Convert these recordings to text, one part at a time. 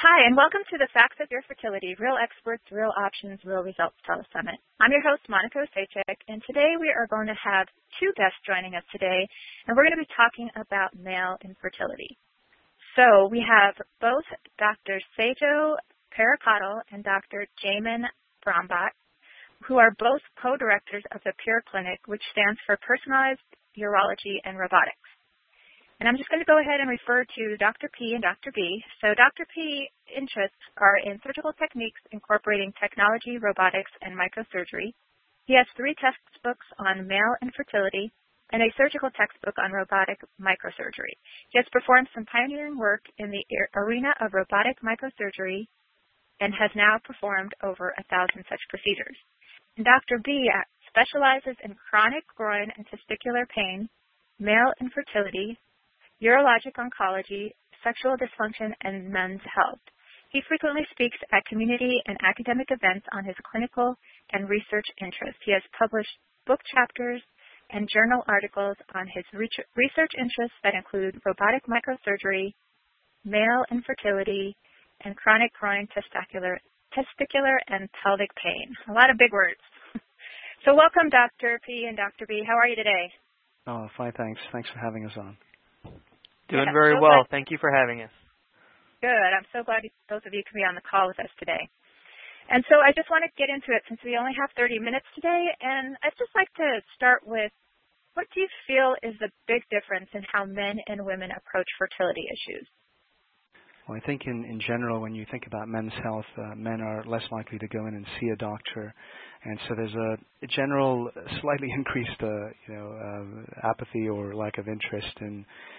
Hi, and welcome to the Facts of Your Fertility, Real Experts, Real Options, Real Results Telesummit. I'm your host, Monica Osejcik, and today we are going to have two guests joining us today, and we're going to be talking about male infertility. So we have both Dr. Sejo Pericatl and Dr. Jamin Brombaut, who are both co-directors of the Pure Clinic, which stands for Personalized Urology and Robotics. And I'm just going to go ahead and refer to Dr. P and Dr. B. So Dr. P interests are in surgical techniques incorporating technology, robotics, and microsurgery. He has 3 textbooks on male infertility and a surgical textbook on robotic microsurgery. He has performed some pioneering work in the arena of robotic microsurgery and has now performed over 1,000 such procedures. And Dr. B specializes in chronic groin and testicular pain, male infertility, urologic oncology, sexual dysfunction, and men's health. He frequently speaks at community and academic events on his clinical and research interests. He has published book chapters and journal articles on his research interests that include robotic microsurgery, male infertility, and chronic groin, testicular, and pelvic pain. A lot of big words. So welcome, Dr. P and Dr. B. How are you today? Oh, fine, thanks. Thanks for having us on. Doing very well. Thank you for having us. Good. I'm so glad both of you can be on the call with us today. And so I just want to get into it since we only have 30 minutes today. And I'd just like to start with, what do you feel is the big difference in how men and women approach fertility issues? Well, I think in general, when you think about men's health, men are less likely to go in and see a doctor. And so there's a general slightly increased apathy or lack of interest in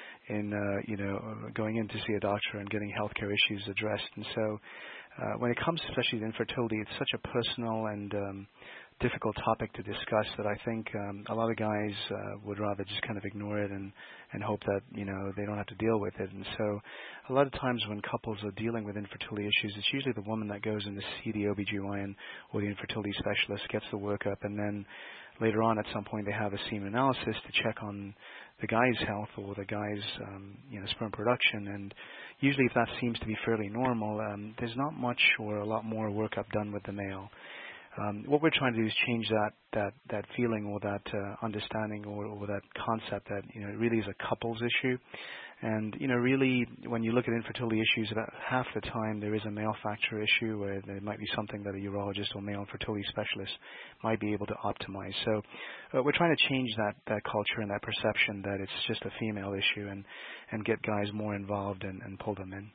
going in to see a doctor and getting healthcare issues addressed. And so when it comes especially to infertility, it's such a personal and difficult topic to discuss that I think a lot of guys would rather just kind of ignore it and hope that, they don't have to deal with it. And so a lot of times when couples are dealing with infertility issues, it's usually the woman that goes in to see the OBGYN or the infertility specialist, gets the workup, and then later on at some point they have a semen analysis to check on the guy's health or the guy's sperm production. And usually if that seems to be fairly normal, there's not much or a lot more workup done with the male. What we're trying to do is change that feeling or that understanding or that concept that it really is a couples issue. And really, when you look at infertility issues, about half the time there is a male factor issue where there might be something that a urologist or male infertility specialist might be able to optimize. So we're trying to change that culture and that perception that it's just a female issue and get guys more involved and pull them in.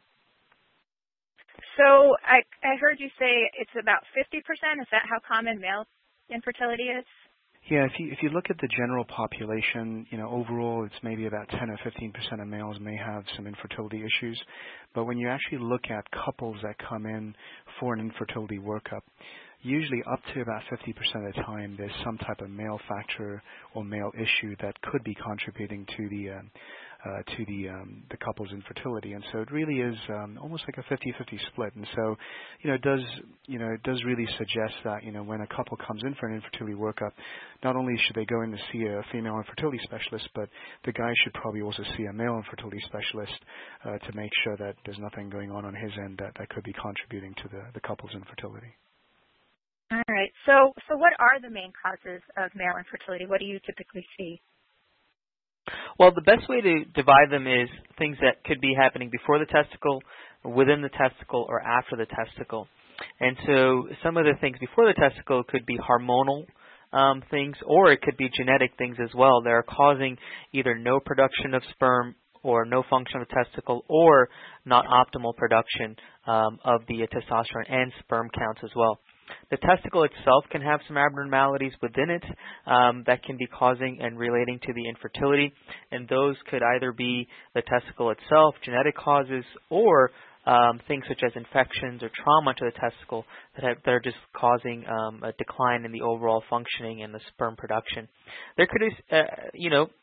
So I heard you say it's about 50%. Is that how common male infertility is? Yeah, if you look at the general population, overall it's maybe about 10 or 15% of males may have some infertility issues. But when you actually look at couples that come in for an infertility workup, usually up to about 50% of the time there's some type of male factor or male issue that could be contributing to the couple's infertility. And so it really is almost like a 50-50 split. And so it does really suggest that when a couple comes in for an infertility workup, not only should they go in to see a female infertility specialist, but the guy should probably also see a male infertility specialist to make sure that there's nothing going on his end that could be contributing to the couple's infertility. All right. So what are the main causes of male infertility? What do you typically see? Well, the best way to divide them is things that could be happening before the testicle, within the testicle, or after the testicle. And so some of the things before the testicle could be hormonal things, or it could be genetic things as well. They're causing either no production of sperm or no function of the testicle, or not optimal production of the testosterone and sperm counts as well. The testicle itself can have some abnormalities within it that can be causing and relating to the infertility, and those could either be the testicle itself, genetic causes, or things such as infections or trauma to the testicle that are just causing a decline in the overall functioning and the sperm production. There could be,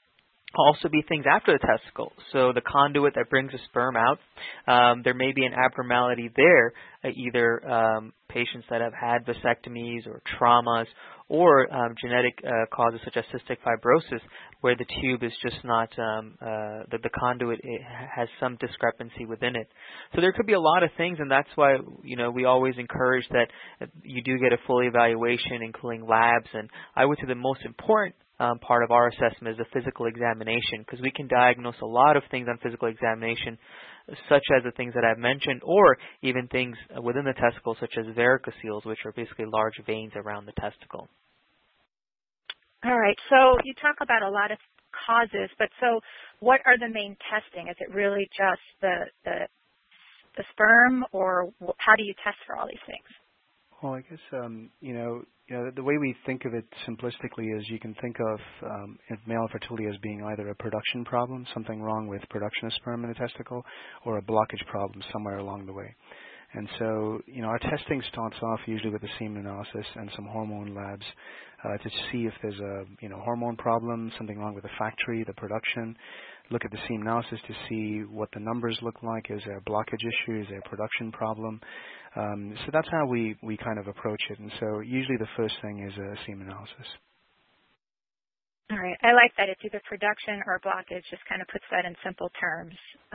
also be things after the testicle. So the conduit that brings the sperm out, there may be an abnormality there, either patients that have had vasectomies or traumas, or genetic causes such as cystic fibrosis, where the tube is just not, the conduit has some discrepancy within it. So there could be a lot of things, and that's why we always encourage that you do get a full evaluation, including labs. And I would say the most important part of our assessment is the physical examination, because we can diagnose a lot of things on physical examination, such as the things that I've mentioned, or even things within the testicle, such as varicoceles, which are basically large veins around the testicle. All right. So you talk about a lot of causes, but so what are the main testing? Is it really just the sperm, or how do you test for all these things? Well, I guess the way we think of it simplistically is you can think of male infertility as being either a production problem, something wrong with production of sperm in the testicle, or a blockage problem somewhere along the way. And so, our testing starts off usually with a semen analysis and some hormone labs to see if there's a hormone problem, something wrong with the factory, the production. Look at the semen analysis to see what the numbers look like. Is there a blockage issue? Is there a production problem? So that's how we kind of approach it. And so usually the first thing is a semen analysis. All right. I like that. It's either production or blockage, just kind of puts that in simple terms.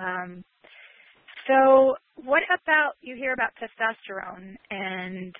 So what about, you hear about testosterone, and,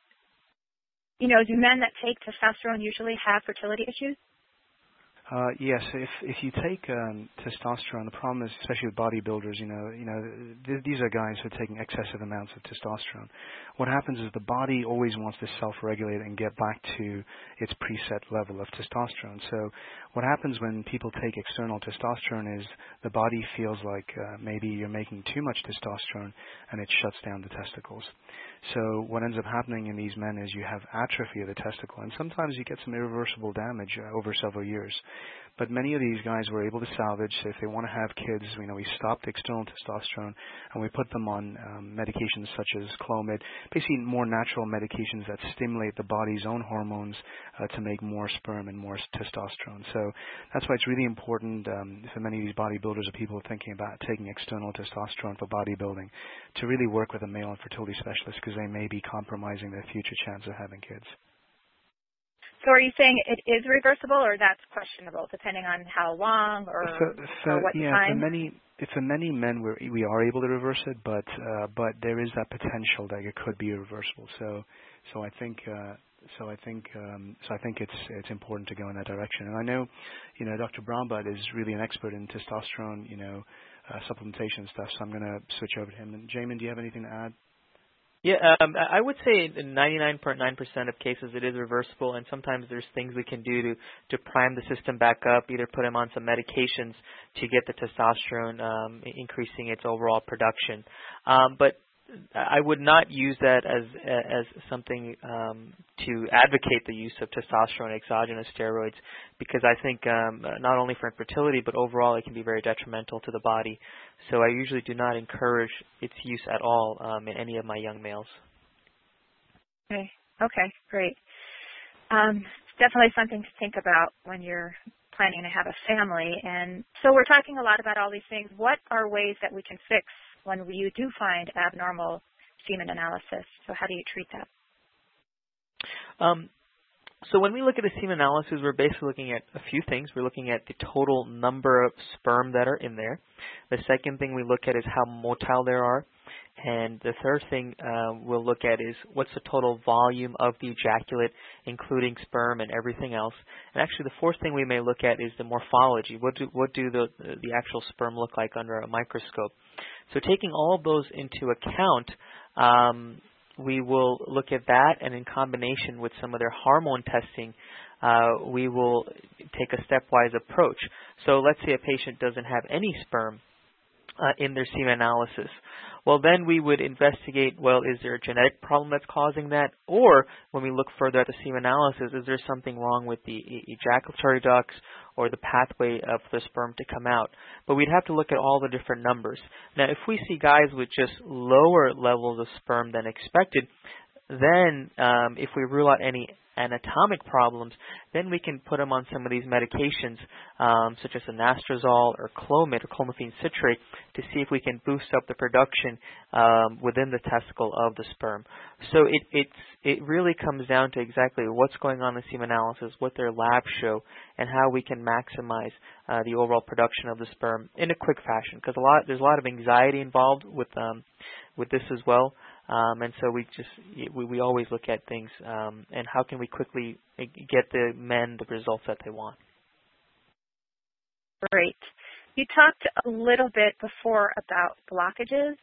do men that take testosterone usually have fertility issues? Yes, if you take testosterone, the problem is, especially with bodybuilders, these are guys who are taking excessive amounts of testosterone. What happens is the body always wants to self-regulate and get back to its preset level of testosterone. So what happens when people take external testosterone is the body feels like maybe you're making too much testosterone, and it shuts down the testicles. So what ends up happening in these men is you have atrophy of the testicle, and sometimes you get some irreversible damage over several years. But many of these guys were able to salvage. So if they want to have kids, we stopped external testosterone, and we put them on medications such as Clomid, basically more natural medications that stimulate the body's own hormones to make more sperm and more testosterone. So that's why it's really important for many of these bodybuilders or people thinking about taking external testosterone for bodybuilding to really work with a male infertility specialist, because they may be compromising their future chance of having kids. So are you saying it is reversible, or that's questionable, depending on how long or what time? For many men we are able to reverse it, but there is that potential that it could be irreversible. So I think it's important to go in that direction. And I know, Dr. Braunblatt is really an expert in testosterone, supplementation and stuff. So I'm going to switch over to him. And Jamin, do you have anything to add? Yeah, I would say in 99.9% of cases it is reversible, and sometimes there's things we can do to prime the system back up, either put him on some medications to get the testosterone increasing its overall production. But I would not use that as something to advocate the use of testosterone exogenous steroids, because I think not only for infertility but overall it can be very detrimental to the body. So I usually do not encourage its use at all in any of my young males. Okay, great. Definitely something to think about when you're planning to have a family. And so we're talking a lot about all these things. What are ways that we can fix when you do find abnormal semen analysis? So how do you treat that? So when we look at the semen analysis, we're basically looking at a few things. We're looking at the total number of sperm that are in there. The second thing we look at is how motile there are. And the third thing we'll look at is what's the total volume of the ejaculate, including sperm and everything else. And actually the fourth thing we may look at is the morphology. What do the actual sperm look like under a microscope? So taking all of those into account, we will look at that, and in combination with some of their hormone testing, we will take a stepwise approach. So let's say a patient doesn't have any sperm in their semen analysis. Well, then we would investigate, is there a genetic problem that's causing that? Or when we look further at the semen analysis, is there something wrong with the ejaculatory ducts or the pathway of the sperm to come out? But we'd have to look at all the different numbers. Now, if we see guys with just lower levels of sperm than expected, then if we rule out any anatomic problems, then we can put them on some of these medications, such as anastrozole or Clomid or clomiphene citrate, to see if we can boost up the production within the testicle of the sperm. So it really comes down to exactly what's going on in the semen analysis, what their labs show, and how we can maximize the overall production of the sperm in a quick fashion. Because there's a lot of anxiety involved with this as well. And so we always look at things and how can we quickly get the men the results that they want. Great. You talked a little bit before about blockages.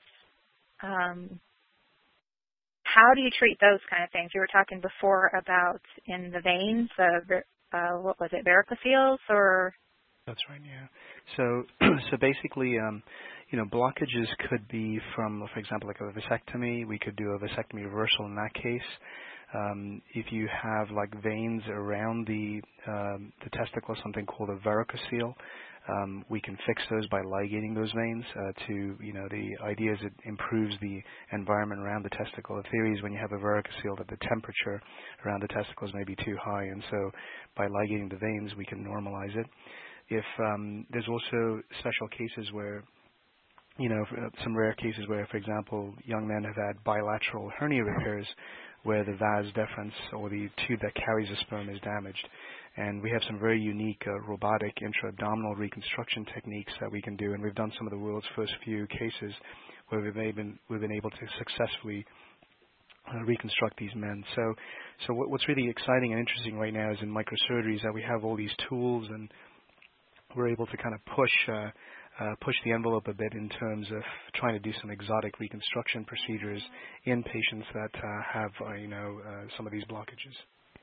How do you treat those kind of things? You were talking before about in the veins, what was it, varicoceles or? That's right, yeah. So basically, blockages could be from, for example, like a vasectomy. We could do a vasectomy reversal in that case. If you have like veins around the testicle, something called a varicocele, we can fix those by ligating those veins the idea is it improves the environment around the testicle. The theory is when you have a varicocele that the temperature around the testicles may be too high, and so by ligating the veins we can normalize it. If there's also special cases where, some rare cases where, for example, young men have had bilateral hernia repairs where the vas deferens or the tube that carries the sperm is damaged. And we have some very unique robotic intra-abdominal reconstruction techniques that we can do, and we've done some of the world's first few cases where we've been able to successfully reconstruct these men. So what's really exciting and interesting right now is in microsurgery is that we have all these tools, and we're able to kind of push the envelope a bit in terms of trying to do some exotic reconstruction procedures in patients that have some of these blockages.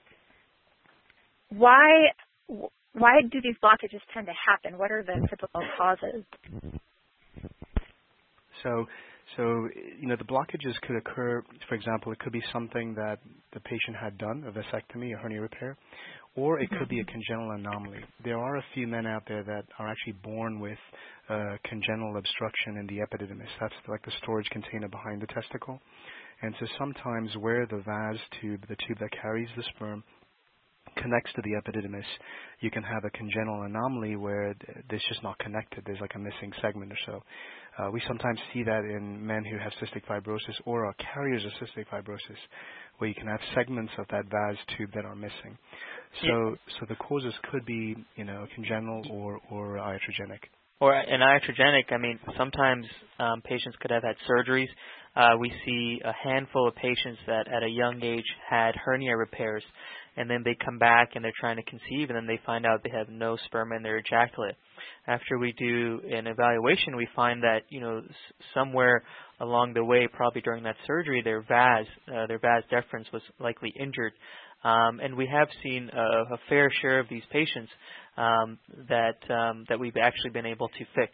Why do these blockages tend to happen? What are the typical causes? So the blockages could occur, for example, it could be something that the patient had done, a vasectomy, a hernia repair, or it could be a congenital anomaly. There are a few men out there that are actually born with congenital obstruction in the epididymis. That's like the storage container behind the testicle. And so sometimes where the vas tube, the tube that carries the sperm, connects to the epididymis, you can have a congenital anomaly where it's just not connected. There's like a missing segment or so. We sometimes see that in men who have cystic fibrosis or are carriers of cystic fibrosis, where you can have segments of that vas tube that are missing. So the causes could be, congenital or iatrogenic. Or an iatrogenic, sometimes patients could have had surgeries. We see a handful of patients that at a young age had hernia repairs, and then they come back and they're trying to conceive, and then they find out they have no sperm in their ejaculate. After we do an evaluation, we find that, somewhere along the way, probably during that surgery, their vas deferens was likely injured. And we have seen a fair share of these patients that we've actually been able to fix.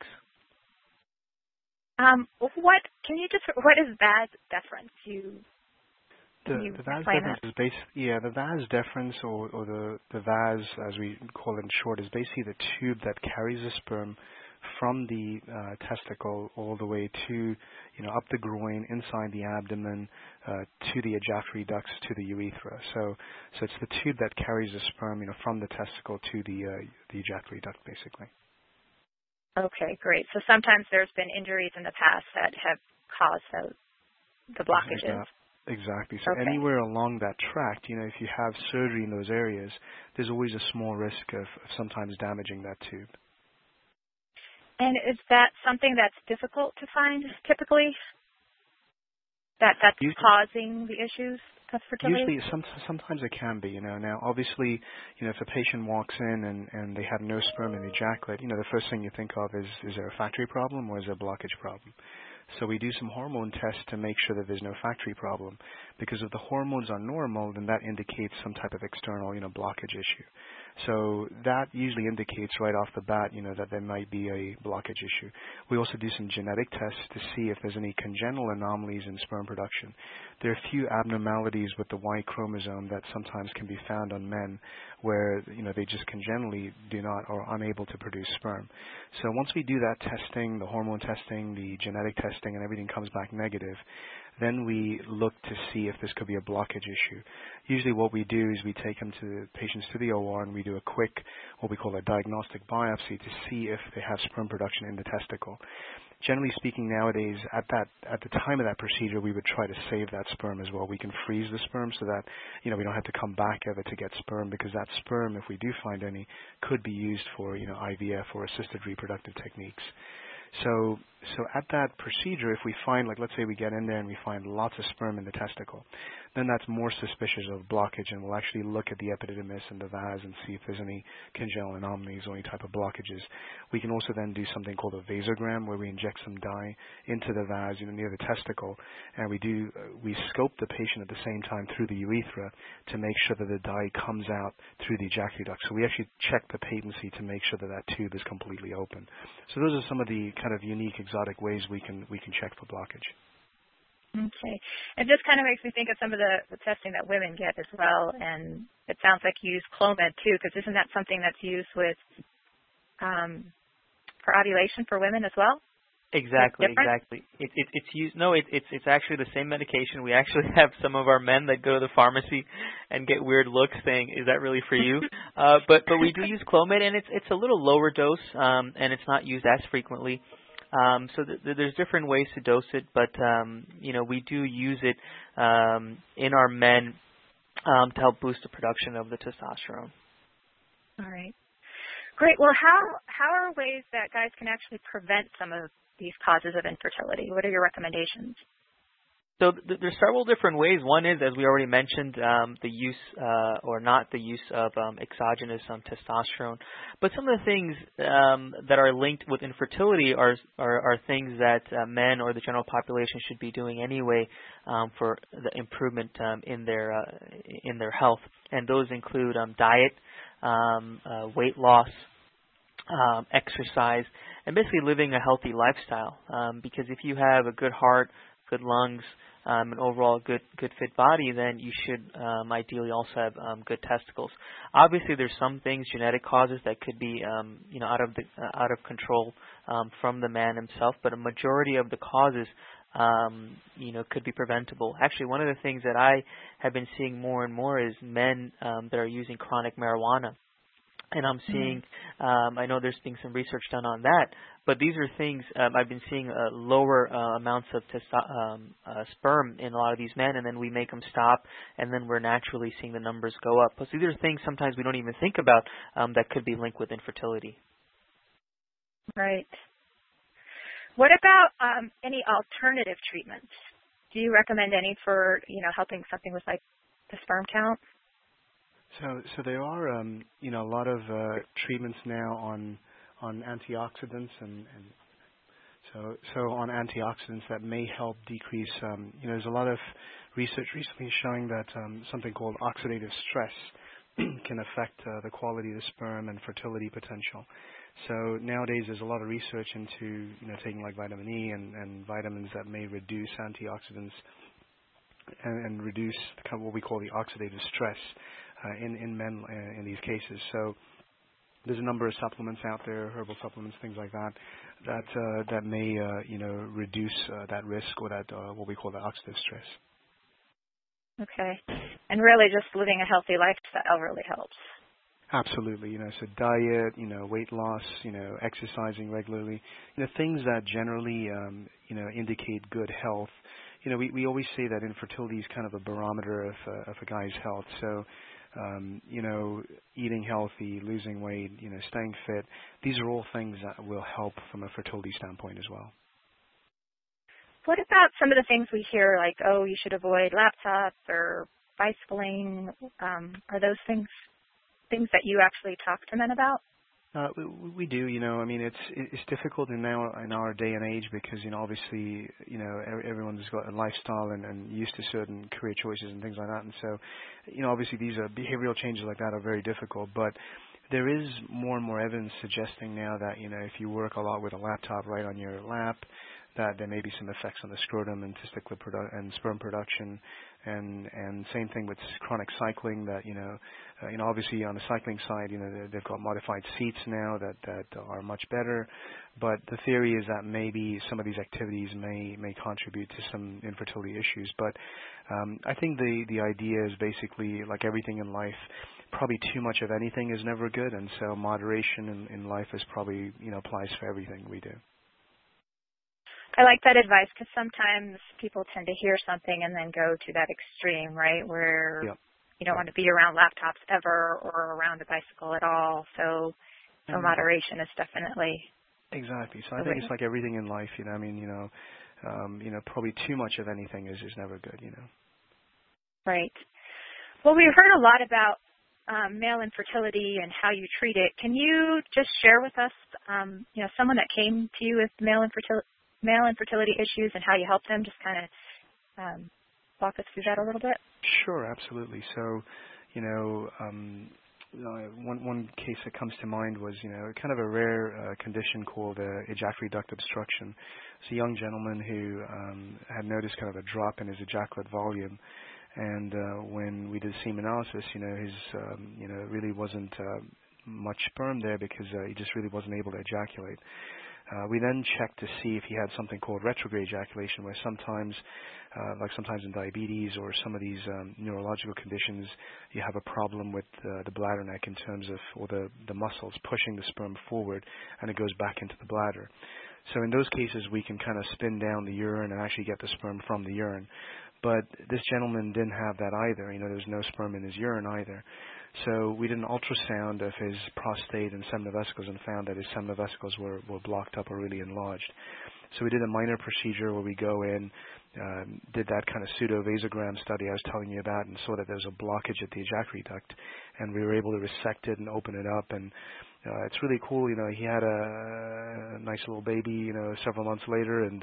What is vas deferens? The vas deferens is the vas deferens or the vas, as we call it in short, is basically the tube that carries the sperm from the testicle all the way to, up the groin, inside the abdomen, to the ejaculatory ducts, to the urethra. So it's the tube that carries the sperm, from the testicle to the ejaculatory duct, basically. Okay, great. So sometimes there's been injuries in the past that have caused the blockages. Exactly. So anywhere along that tract, if you have surgery in those areas, there's always a small risk of sometimes damaging that tube. And is that something that's difficult to find typically? That's causing the issues of fertility? Usually, sometimes it can be. Now obviously, if a patient walks in and they have no sperm in the ejaculate, the first thing you think of is there a factory problem or is there a blockage problem? So we do some hormone tests to make sure that there's no factory problem, because if the hormones are normal, then that indicates some type of external, blockage issue. So that usually indicates right off the bat, that there might be a blockage issue. We also do some genetic tests to see if there's any congenital anomalies in sperm production. There are a few abnormalities with the Y chromosome that sometimes can be found on men where, they just congenitally do not or are unable to produce sperm. So once we do that testing, the hormone testing, the genetic testing, and everything comes back negative, then we look to see if this could be a blockage issue. Usually what we do is we take patients to the OR and we do a quick, what we call a diagnostic biopsy to see if they have sperm production in the testicle. Generally speaking, nowadays, at the time of that procedure, we would try to save that sperm as well. We can freeze the sperm so that we don't have to come back ever to get sperm, because that sperm, if we do find any, could be used for IVF or assisted reproductive techniques. So at that procedure, if we find, let's say we get in there and we find lots of sperm in the testicle, then that's more suspicious of blockage, and we'll actually look at the epididymis and the vas and see if there's any congenital anomalies or any type of blockages. We can also then do something called a vasogram, where we inject some dye into the vas, near the testicle, and we scope the patient at the same time through the urethra to make sure that the dye comes out through the ejaculate duct. So we actually check the patency to make sure that that tube is completely open. So those are some of the kind of unique, exotic ways we can check for blockage. Okay. It just kind of makes me think of some of the testing that women get as well, and it sounds like you use Clomid too, because isn't that something that's used with for ovulation for women as well? Exactly. It's used. No, it's actually the same medication. We actually have some of our men that go to the pharmacy and get weird looks saying, "Is that really for you?" But we do use Clomid, and it's a little lower dose, and it's not used as frequently. So there's different ways to dose it, but we do use it in our men to help boost the production of the testosterone. All right, great. Well, how are ways that guys can actually prevent some of these causes of infertility? What are your recommendations? So there's several different ways. One is, as we already mentioned, the use or not the use of exogenous testosterone. But some of the things that are linked with infertility are things that men or the general population should be doing anyway for the improvement in their health. And those include diet, weight loss, exercise, and basically living a healthy lifestyle. Because if you have a good heart, good lungs, an overall good fit body, then you should ideally also have good testicles. Obviously, there's some things, genetic causes, that could be out of control from the man himself, but a majority of the causes could be preventable. Actually, one of the things that I have been seeing more and more is men that are using chronic marijuana. And I'm seeing, I know there's been some research done on that, but these are things I've been seeing lower amounts of sperm in a lot of these men, and then we make them stop, and then we're naturally seeing the numbers go up. So these are things sometimes we don't even think about that could be linked with infertility. Right. What about any alternative treatments? Do you recommend any for, helping something with like the sperm count? So there are a lot of treatments now on antioxidants and so on antioxidants that may help decrease. There's a lot of research recently showing that something called oxidative stress can affect the quality of the sperm and fertility potential. So nowadays there's a lot of research into taking like vitamin E and vitamins that may reduce antioxidants and reduce kind of what we call the oxidative stress in men in these cases. So there's a number of supplements out there, herbal supplements, things like that may reduce that risk or that what we call the oxidative stress. Okay, and really just living a healthy lifestyle really helps. Absolutely, so diet, weight loss, exercising regularly, things that generally indicate good health. We always say that infertility is kind of a barometer of a guy's health. So eating healthy, losing weight, staying fit, these are all things that will help from a fertility standpoint as well. What about some of the things we hear, like, you should avoid laptops or bicycling? Are those things that you actually talk to men about? We do, it's difficult in our day and age because, obviously, everyone's got a lifestyle and used to certain career choices and things like that. And so, obviously these behavioral changes like that are very difficult, but there is more and more evidence suggesting now that, if you work a lot with a laptop right on your lap, that there may be some effects on the scrotum and testicular and sperm production, and same thing with chronic cycling. That obviously on the cycling side, they've got modified seats now that are much better, but the theory is that maybe some of these activities may contribute to some infertility issues. But I think the idea is basically like everything in life. Probably too much of anything is never good, and so moderation in life is probably applies for everything we do. I like that advice because sometimes people tend to hear something and then go to that extreme, right, where you don't want to be around laptops ever or around a bicycle at all. So moderation is definitely exactly. So I think it's like everything in life. Probably too much of anything is never good. Right. Well, we've heard a lot about male infertility and how you treat it. Can you just share with us, someone that came to you with male infertility issues and how you help them? Just kind of walk us through that a little bit. Sure, absolutely. So, one case that comes to mind was, kind of a rare condition called ejaculatory duct obstruction. It's a young gentleman who had noticed kind of a drop in his ejaculate volume. And when we did semen analysis, his really wasn't much sperm there because he just really wasn't able to ejaculate. We then checked to see if he had something called retrograde ejaculation, where sometimes in diabetes or some of these neurological conditions, you have a problem with the bladder neck in terms of, or the muscles pushing the sperm forward, and it goes back into the bladder. So in those cases, we can kind of spin down the urine and actually get the sperm from the urine. But this gentleman didn't have that either. There was no sperm in his urine either. So we did an ultrasound of his prostate and seminal vesicles and found that his seminal vesicles were blocked up or really enlarged. So we did a minor procedure where we go in, did that kind of pseudo-vasogram study I was telling you about, and saw that there was a blockage at the ejaculatory duct, and we were able to resect it and open it up. And it's really cool. He had a nice little baby, several months later, and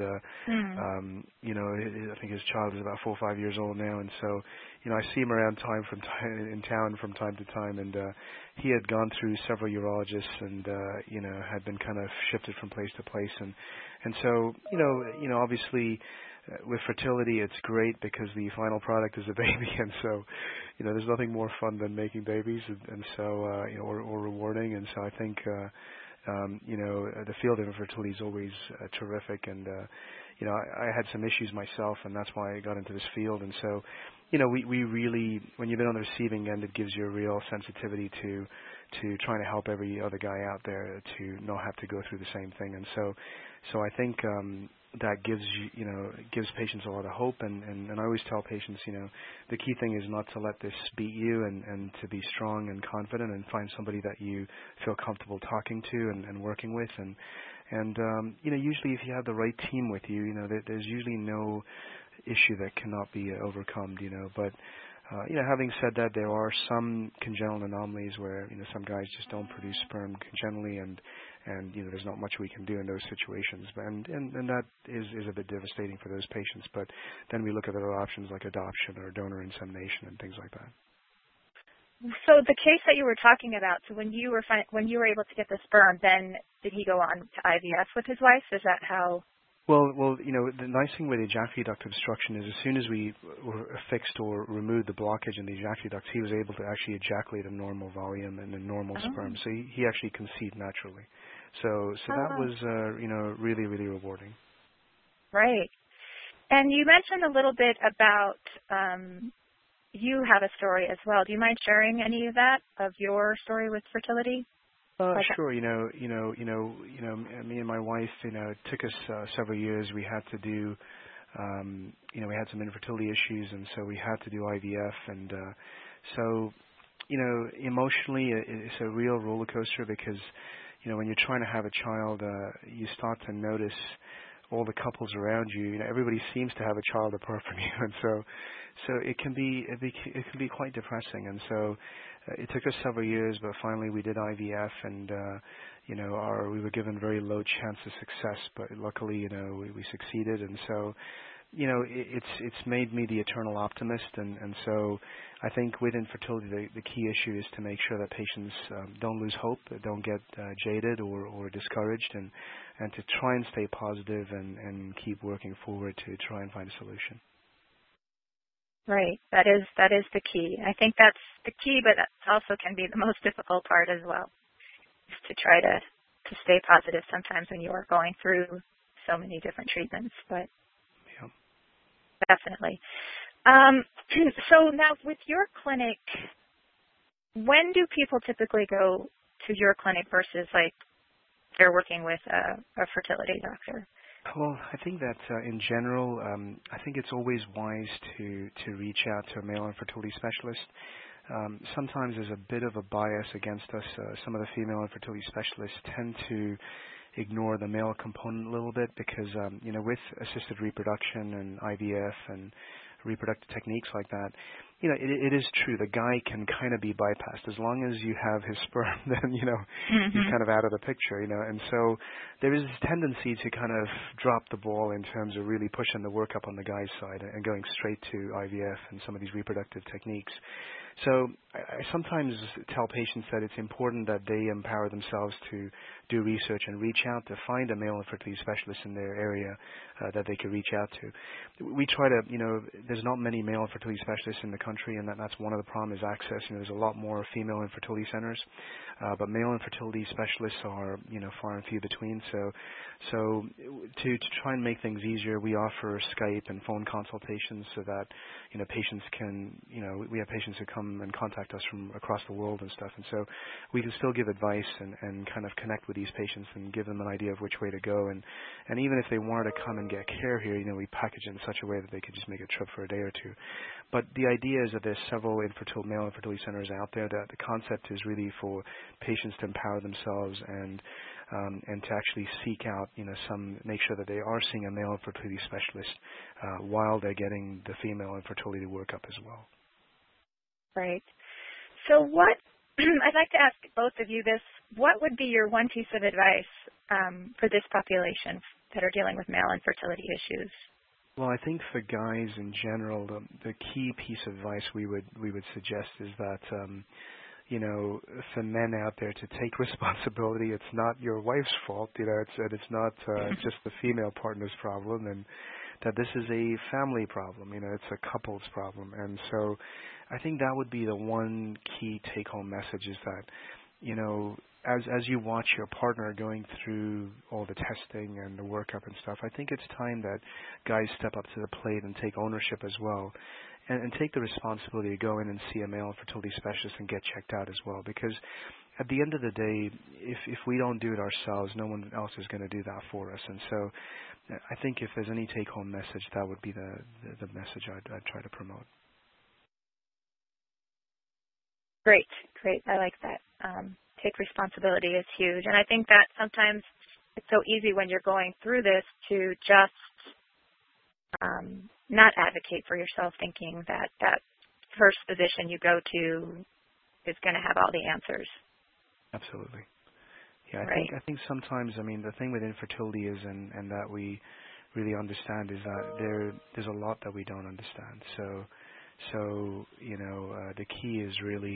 I think his child is about 4 or 5 years old now, and so I see him around in town from time to time, and he had gone through several urologists and had been kind of shifted from place to place, and so obviously with fertility it's great because the final product is a baby, and so there's nothing more fun than making babies, and so or rewarding, and so I think the field of infertility is always terrific, and I had some issues myself, and that's why I got into this field. And so we really, when you've been on the receiving end, it gives you a real sensitivity to trying to help every other guy out there to not have to go through the same thing. And so I think that gives patients a lot of hope, and I always tell patients, the key thing is not to let this beat you, and to be strong and confident and find somebody that you feel comfortable talking to and working with, and usually if you have the right team with you, there's usually no issue that cannot be overcome, but having said that, there are some congenital anomalies where some guys just don't produce sperm congenitally, and there's not much we can do in those situations, and that is a bit devastating for those patients. But then we look at other options like adoption or donor insemination and things like that. So the case that you were talking about, so when you were able to get the sperm, then did he go on to IVF with his wife? Is that how? Well, the nice thing with ejaculatory duct obstruction is as soon as we fixed or removed the blockage in the ejaculatory ducts, he was able to actually ejaculate a normal volume and a normal sperm. So he actually conceived naturally. So that was really, really rewarding. Right. And you mentioned a little bit about you have a story as well. Do you mind sharing any of that, of your story with fertility? Sure. Me and my wife, it took us several years. We had to do, we had some infertility issues, and so we had to do IVF. And so, emotionally, it's a real roller coaster because, when you're trying to have a child, you start to notice all the couples around you. Everybody seems to have a child apart from you, and so it can be quite depressing. And so it took us several years, but finally we did IVF, and we were given very low chance of success, but luckily we succeeded. And so it's made me the eternal optimist, and so I think with infertility, the key issue is to make sure that patients don't lose hope, don't get jaded or discouraged, and to try and stay positive and keep working forward to try and find a solution. Right. That is the key. I think that's the key, but that also can be the most difficult part as well, is to try to stay positive sometimes when you are going through so many different treatments. But yeah. Definitely. So now with your clinic, when do people typically go to your clinic versus like they're working with a fertility doctor? Well, I think that in general, I think it's always wise to reach out to a male infertility specialist. Sometimes there's a bit of a bias against us. Some of the female infertility specialists tend to ignore the male component a little bit because, with assisted reproduction and IVF and reproductive techniques like that, it is true. The guy can kind of be bypassed. As long as you have his sperm, then, he's kind of out of the picture, And so there is this tendency to kind of drop the ball in terms of really pushing the workup on the guy's side and going straight to IVF and some of these reproductive techniques. So I sometimes tell patients that it's important that they empower themselves to do research and reach out to find a male infertility specialist in their area that they could reach out to. We try to, there's not many male infertility specialists in the country, and that's one of the problems is access. There's a lot more female infertility centers, but male infertility specialists are, far and few between. So to try and make things easier, we offer Skype and phone consultations so that, patients can, we have patients who come and contact us from across the world and stuff. And so we can still give advice and kind of connect with these patients and give them an idea of which way to go. And even if they wanted to come and get care here, we package it in such a way that they could just make a trip for a day or two. But the idea is that there's several male infertility centers out there. That the concept is really for patients to empower themselves and to actually seek out, make sure that they are seeing a male infertility specialist while they're getting the female infertility workup as well. Right. So what, I'd like to ask both of you this, what would be your one piece of advice for this population that are dealing with male infertility issues? Well, I think for guys in general, the key piece of advice we would suggest is that, for men out there to take responsibility. It's not your wife's fault, it's not just the female partner's problem, and that this is a family problem, it's a couple's problem. And so I think that would be the one key take-home message is that, as you watch your partner going through all the testing and the workup and stuff, I think it's time that guys step up to the plate and take ownership as well, and take the responsibility to go in and see a male fertility specialist and get checked out as well. Because at the end of the day, if we don't do it ourselves, no one else is going to do that for us. And so I think if there's any take-home message, that would be the message I'd try to promote. Great. I like that. Take responsibility is huge. And I think that sometimes it's so easy when you're going through this to just not advocate for yourself, thinking that first physician you go to is going to have all the answers. Absolutely. Yeah, I think sometimes, the thing with infertility is, and that we really understand, is that there's a lot that we don't understand. So the key is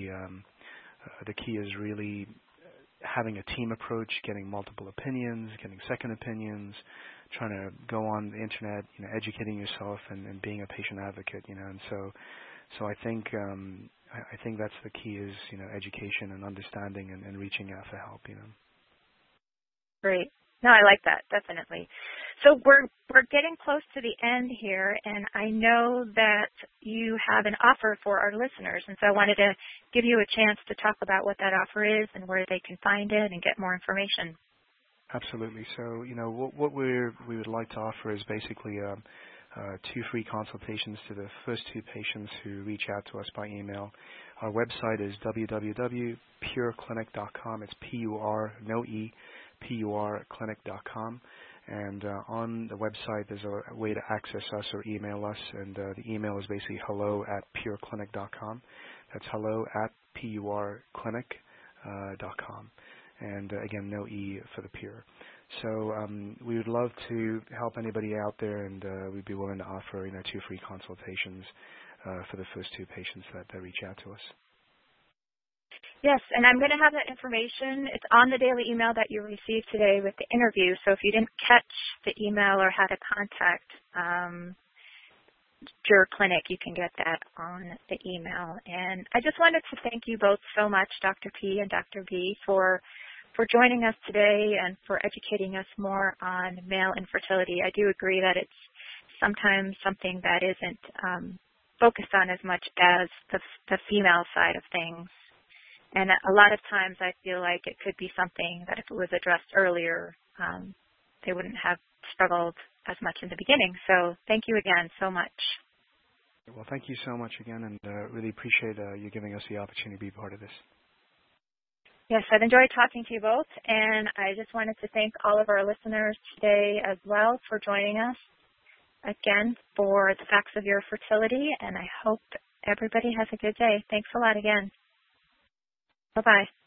really having a team approach, getting multiple opinions, getting second opinions, trying to go on the internet, educating yourself and being a patient advocate, and so I think that's the key is, education and understanding and reaching out for help, Great. No, I like that, definitely. So we're getting close to the end here, and I know that you have an offer for our listeners, and so I wanted to give you a chance to talk about what that offer is and where they can find it and get more information. Absolutely. So, what we would like to offer is basically 2 free consultations to the first 2 patients who reach out to us by email. Our website is www.purclinic.com. It's P-U-R, no E, purclinic.com. And on the website, there's a way to access us or email us, and the email is basically hello@purclinic.com. That's hello@purclinic.com. And again, no E for the Pure. So we would love to help anybody out there, and we'd be willing to offer 2 free consultations for the first 2 patients that reach out to us. Yes, and I'm going to have that information. It's on the daily email that you received today with the interview. So if you didn't catch the email or how to contact your clinic, you can get that on the email. And I just wanted to thank you both so much, Dr. P and Dr. V, for joining us today and for educating us more on male infertility. I do agree that it's sometimes something that isn't focused on as much as the female side of things. And a lot of times I feel like it could be something that if it was addressed earlier, they wouldn't have struggled as much in the beginning. So thank you again so much. Well, thank you so much again, and really appreciate you giving us the opportunity to be part of this. Yes, I've enjoyed talking to you both, and I just wanted to thank all of our listeners today as well for joining us again for the Facts of Your Fertility, and I hope everybody has a good day. Thanks a lot again. Bye-bye.